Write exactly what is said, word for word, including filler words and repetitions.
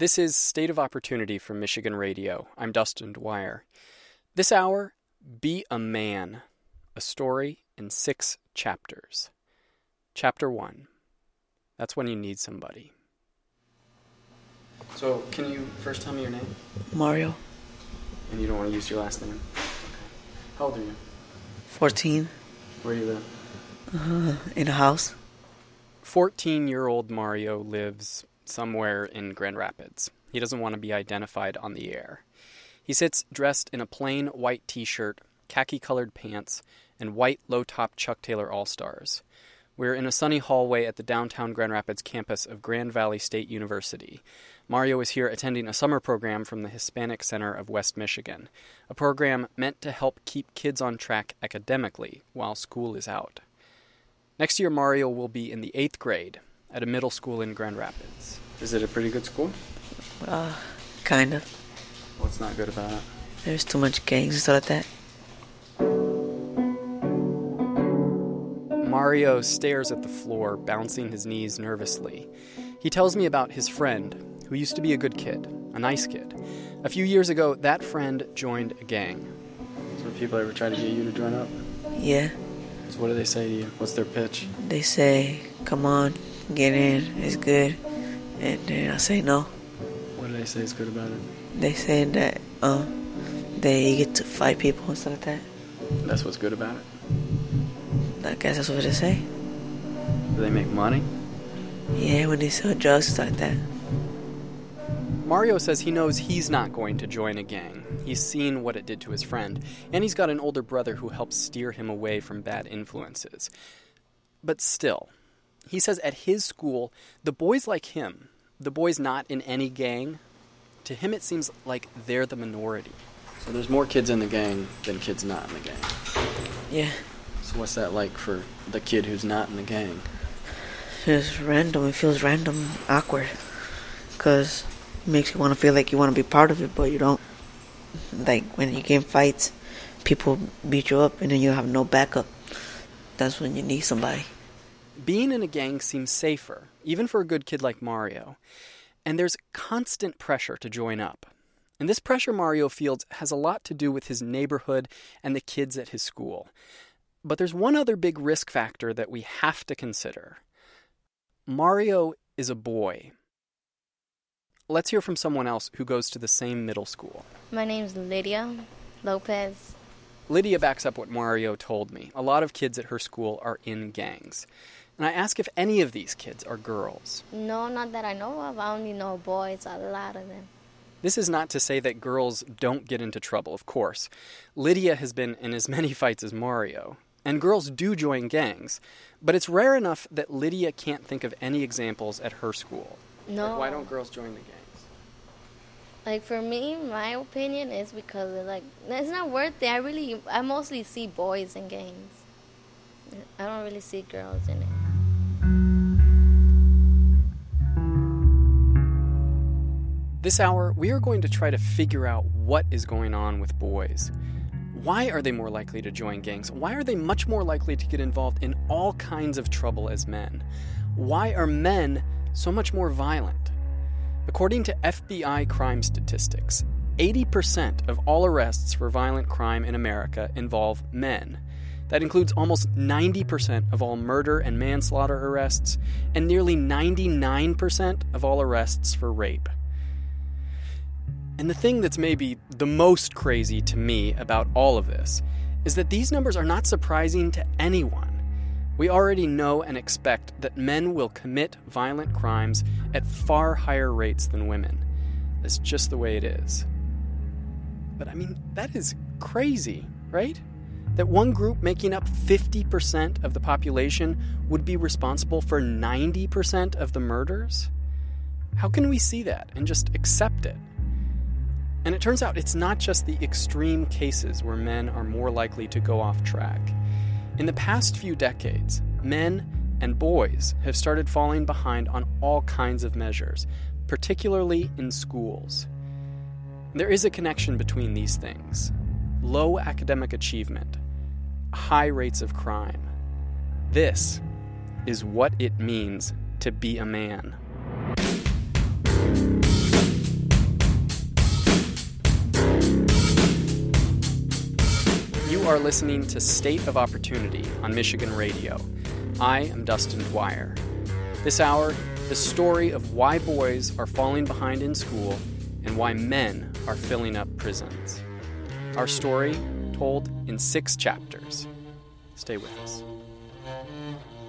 This is State of Opportunity from Michigan Radio. I'm Dustin Dwyer. This hour, Be a Man, a story in six chapters. Chapter one, that's when you need somebody. So, can you first tell me your name? Mario. And you don't want to use your last name? Okay. How old are you? fourteen. Where do you live? Uh, in a house. fourteen-year-old Mario lives somewhere in Grand Rapids. He doesn't want to be identified on the air. He sits dressed in a plain white t-shirt, khaki-colored pants, and white low-top Chuck Taylor All-Stars. We're in a sunny hallway at the downtown Grand Rapids campus of Grand Valley State University. Mario is here attending a summer program from the Hispanic Center of West Michigan, a program meant to help keep kids on track academically while school is out. Next year, Mario will be in the eighth grade at a middle school in Grand Rapids. Is it a pretty good school? Uh, kind of. What's not good about it? There's too much gangs and stuff like that. Mario stares at the floor, bouncing his knees nervously. He tells me about his friend, who used to be a good kid, a nice kid. A few years ago, that friend joined a gang. So people ever try to get you to join up? Yeah. So what do they say to you? What's their pitch? They say, come on, get in, it's good. And then I say no. What do they say is good about it? They say that um, they get to fight people and stuff like that. That's what's good about it? I guess that's what they say. Do they make money? Yeah, when they sell drugs and stuff like that. Mario says he knows he's not going to join a gang. He's seen what it did to his friend, and he's got an older brother who helps steer him away from bad influences. But still, he says at his school, the boys like him, the boys not in any gang, to him it seems like they're the minority. So there's more kids in the gang than kids not in the gang. Yeah. So what's that like for the kid who's not in the gang? It's random. It feels random, awkward. Because it makes you want to feel like you want to be part of it, but you don't. Like, when you get in fights, people beat you up, and then you have no backup. That's when you need somebody. Being in a gang seems safer, even for a good kid like Mario. And there's constant pressure to join up. And this pressure Mario feels has a lot to do with his neighborhood and the kids at his school. But there's one other big risk factor that we have to consider. Mario is a boy. Let's hear from someone else who goes to the same middle school. My name's Lydia Lopez. Lydia backs up what Mario told me. A lot of kids at her school are in gangs. And I ask if any of these kids are girls. No, not that I know of. I only know boys, a lot of them. This is not to say that girls don't get into trouble, of course. Lydia has been in as many fights as Mario. And girls do join gangs. But it's rare enough that Lydia can't think of any examples at her school. No. Like, why don't girls join the gangs? Like, for me, my opinion is because, like, it's not worth it. I really, I mostly see boys in gangs. I don't really see girls in it. This hour, we are going to try to figure out what is going on with boys. Why are they more likely to join gangs? Why are they much more likely to get involved in all kinds of trouble as men? Why are men so much more violent? According to F B I crime statistics, eighty percent of all arrests for violent crime in America involve men. That includes almost ninety percent of all murder and manslaughter arrests, and nearly ninety-nine percent of all arrests for rape. And the thing that's maybe the most crazy to me about all of this is that these numbers are not surprising to anyone. We already know and expect that men will commit violent crimes at far higher rates than women. That's just the way it is. But I mean, that is crazy, right? That one group making up fifty percent of the population would be responsible for ninety percent of the murders? How can we see that and just accept it? And it turns out it's not just the extreme cases where men are more likely to go off track. In the past few decades, men and boys have started falling behind on all kinds of measures, particularly in schools. There is a connection between these things. Low academic achievement, high rates of crime. This is what it means to be a man. are listening to State of Opportunity on Michigan Radio. I am Dustin Dwyer. This hour, the story of why boys are falling behind in school and why men are filling up prisons. Our story told in six chapters. Stay with us.